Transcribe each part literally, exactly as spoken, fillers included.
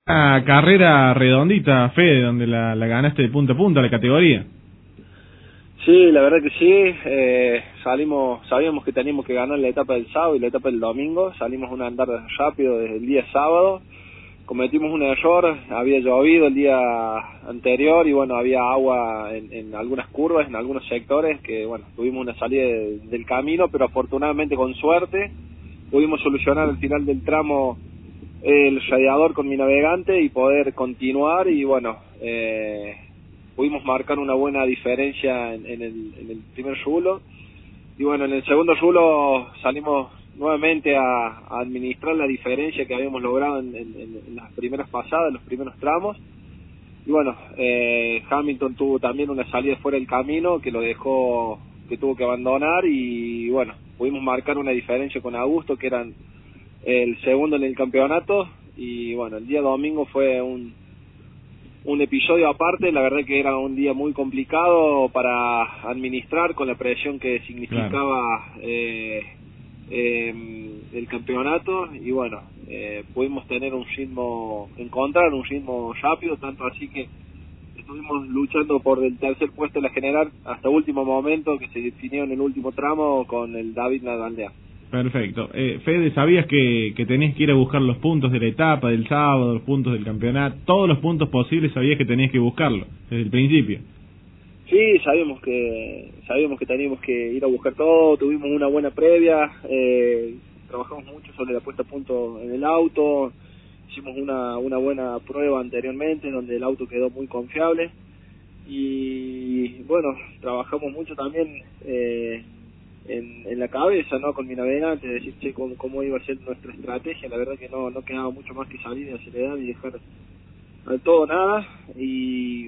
Una carrera redondita, Fede, donde la, la ganaste de punta a punta la categoría. Sí, la verdad que sí. Eh, salimos, sabíamos que teníamos que ganar la etapa del sábado y la etapa del domingo. Salimos a un andar rápido desde el día sábado. Cometimos un error, había llovido el día anterior y bueno, había agua en, en algunas curvas, en algunos sectores, que bueno, tuvimos una salida de, del camino, pero afortunadamente con suerte pudimos solucionar al final del tramo el radiador con mi navegante y poder continuar y bueno, eh, pudimos marcar una buena diferencia en, en, el, en el primer rulo y bueno, en el segundo rulo salimos nuevamente a, a administrar la diferencia que habíamos logrado en, en, en las primeras pasadas, en los primeros tramos y bueno, eh, Hamilton tuvo también una salida fuera del camino que lo dejó, que tuvo que abandonar y bueno, pudimos marcar una diferencia con Augusto que eran el segundo en el campeonato y bueno, el día domingo fue un un episodio aparte, la verdad que era un día muy complicado para administrar con la presión que significaba claro. eh, eh, el campeonato y bueno, eh, pudimos tener un ritmo, encontrar un ritmo rápido, tanto así que estuvimos luchando por el tercer puesto en la general hasta último momento que se definió en el último tramo con el David Nadaldea. Perfecto. Eh, Fede, ¿sabías que, que tenías que ir a buscar los puntos de la etapa del sábado, los puntos del campeonato? Todos los puntos posibles sabías que tenías que buscarlo, desde el principio. Sí, sabíamos que sabíamos que teníamos que ir a buscar todo, tuvimos una buena previa, eh, trabajamos mucho sobre la puesta a punto en el auto, hicimos una, una buena prueba anteriormente donde el auto quedó muy confiable y bueno, trabajamos mucho también eh, En, en la cabeza, ¿no? Con mi navegante, decir, che, cómo, cómo iba a ser nuestra estrategia. La verdad que no no quedaba mucho más que salir de acelerar y dejar al todo nada. Y,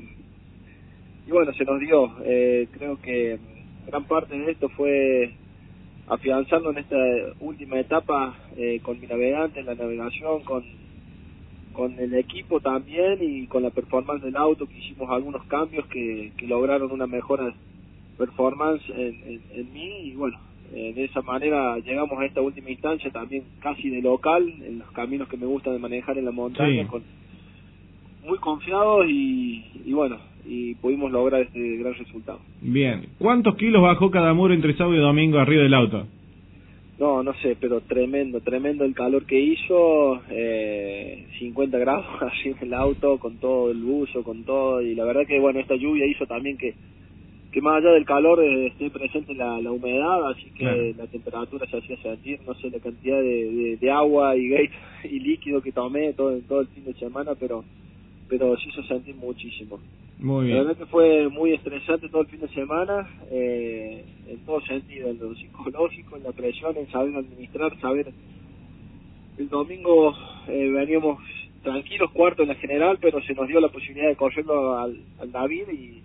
y bueno, se nos dio. Eh, creo que gran parte de esto fue afianzando en esta última etapa eh, con mi navegante, en la navegación, con, con el equipo también y con la performance del auto, que hicimos algunos cambios que, que lograron una mejora performance en, en, en mí y bueno, eh, de esa manera llegamos a esta última instancia también casi de local, en los caminos que me gusta de manejar en la montaña, sí. con muy confiados y, y bueno, y pudimos lograr este gran resultado. Bien, ¿cuántos kilos bajó Kadamuro entre sábado y domingo arriba del auto? No, no sé, pero tremendo, tremendo el calor que hizo, eh, cincuenta grados así en el auto, con todo el buzo, con todo, y la verdad que bueno, esta lluvia hizo también que que más allá del calor eh, esté presente la, la humedad, así que claro. La temperatura se hacía sentir, no sé la cantidad de, de, de agua y gate y líquido que tomé todo, todo el fin de semana, pero pero sí se sentir muchísimo. Muy bien. La verdad que fue muy estresante todo el fin de semana, eh, en todo sentido, en lo psicológico, en la presión, en saber administrar, saber... El domingo eh, veníamos tranquilos, cuarto en la general, pero se nos dio la posibilidad de correrlo al, al David y...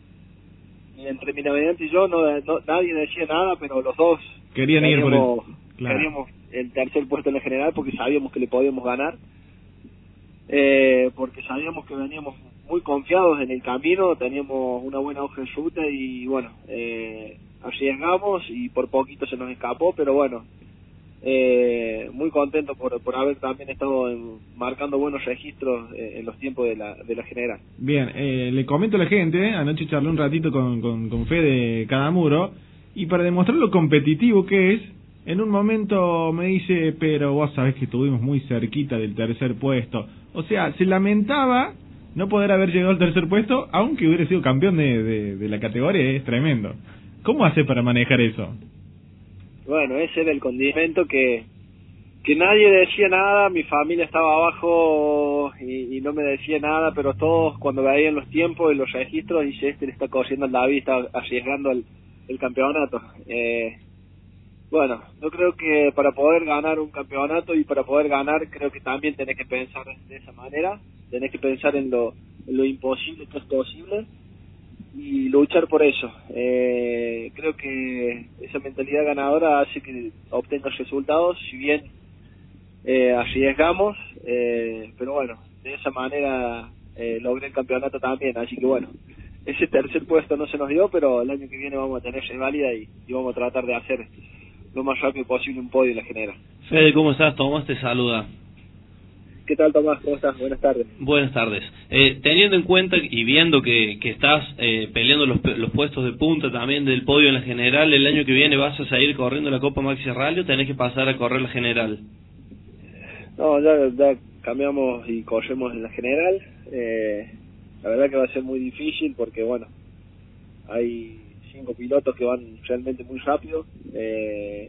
y entre mi navegante y yo no, no nadie decía nada, pero los dos querían ir por el... claro. Queríamos el tercer puesto en la general porque sabíamos que le podíamos ganar, eh, porque sabíamos que veníamos muy confiados en el camino, teníamos una buena hoja de ruta y bueno, eh, arriesgamos y por poquito se nos escapó, pero bueno, eh, muy contento por, por haber también estado en, marcando buenos registros eh, en los tiempos de la, de la general. Bien, eh, le comento a la gente, eh, anoche charlé un ratito con, con, con Fede Kadamuro y para demostrar lo competitivo que es, en un momento me dice, pero vos sabés que estuvimos muy cerquita del tercer puesto. O sea, se lamentaba no poder haber llegado al tercer puesto, aunque hubiera sido campeón de, de, de la categoría, es tremendo. ¿Cómo hace para manejar eso? Bueno, ese era el condimento que que nadie decía nada, mi familia estaba abajo y, y no me decía nada, pero todos cuando veían los tiempos y los registros, dice, este le está corriendo al David, está arriesgando el, el campeonato. Eh, bueno, yo creo que para poder ganar un campeonato y para poder ganar, creo que también tenés que pensar de esa manera, tenés que pensar en lo, en lo imposible que es posible y luchar por eso. Eh, creo que esa mentalidad ganadora hace que obtengas resultados, si bien eh, arriesgamos, eh, pero bueno, de esa manera eh, logré el campeonato también, así que bueno, ese tercer puesto no se nos dio, pero el año que viene vamos a tener válida y, y vamos a tratar de hacer lo más rápido posible un podio en la general. Fede, ¿cómo estás? Tomás te saluda. ¿Qué ¿Qué tal, Tomás? ¿Cómo estás? Buenas tardes. Buenas tardes. Eh, teniendo en cuenta y viendo que, que estás eh, peleando los, los puestos de punta también del podio en la general, el año que viene vas a seguir corriendo la Copa Maxi Rally o tenés que pasar a correr la general. No, ya, ya cambiamos y corremos en la general. Eh, la verdad que va a ser muy difícil porque, bueno, hay cinco pilotos que van realmente muy rápido. Eh,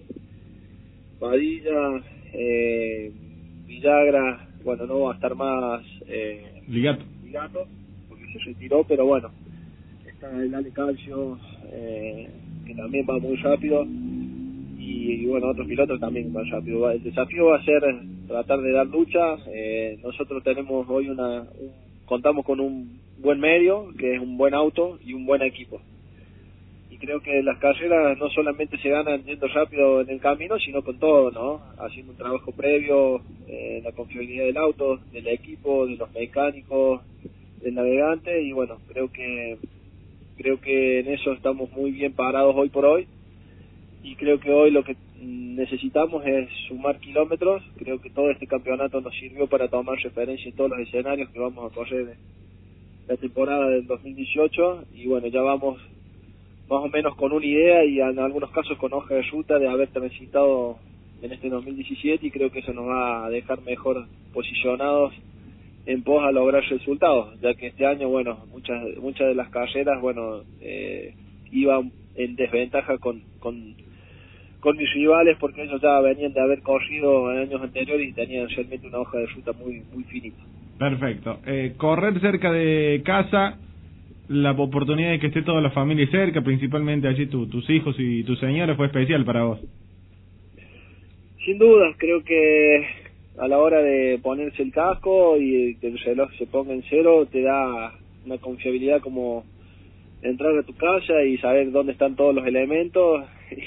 Padilla, eh, Villagra, bueno, no va a estar más eh, Ligato. Ligato, porque se retiró, pero bueno, está el Ale Calcio, eh, que también va muy rápido, y, y bueno, otros pilotos también van rápido. El desafío va a ser tratar de dar lucha. Eh, nosotros tenemos hoy una, un, contamos con un buen medio, que es un buen auto y un buen equipo. Y creo que las carreras no solamente se ganan yendo rápido en el camino, sino con todo, ¿no? Haciendo un trabajo previo, eh, la confiabilidad del auto, del equipo, de los mecánicos, del navegante, y bueno, creo que creo que en eso estamos muy bien parados hoy por hoy, y creo que hoy lo que necesitamos es sumar kilómetros. Creo que todo este campeonato nos sirvió para tomar referencia en todos los escenarios que vamos a correr la temporada del dos mil dieciocho, y bueno, ya vamos más o menos con una idea y en algunos casos con hoja de ruta de haber transitado en este dos mil diecisiete, y creo que eso nos va a dejar mejor posicionados en pos a lograr resultados, ya que este año, bueno, muchas muchas de las carreras, bueno, eh, iban en desventaja con, con con mis rivales, porque ellos ya venían de haber corrido en años anteriores y tenían realmente una hoja de ruta muy muy finita. Perfecto. Eh, correr cerca de casa, la oportunidad de que esté toda la familia cerca, principalmente allí tu, tus hijos y tu señora, fue especial para vos. Sin dudas, creo que a la hora de ponerse el casco y que el reloj se ponga en cero, te da una confiabilidad como entrar a tu casa y saber dónde están todos los elementos.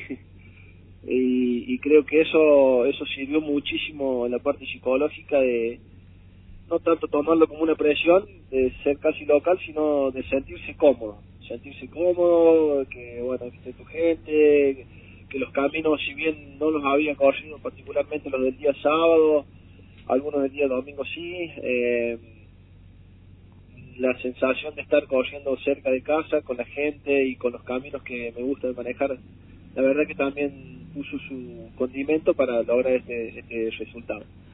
y, y creo que eso eso sirvió muchísimo en la parte psicológica de no tanto tomarlo como una presión de ser casi local, sino de sentirse cómodo, sentirse cómodo, que bueno, que esté tu gente, que los caminos, si bien no los había corrido, particularmente los del día sábado, algunos del día domingo sí, eh, la sensación de estar corriendo cerca de casa, con la gente y con los caminos que me gusta de manejar, la verdad que también puso su condimento para lograr este, este resultado.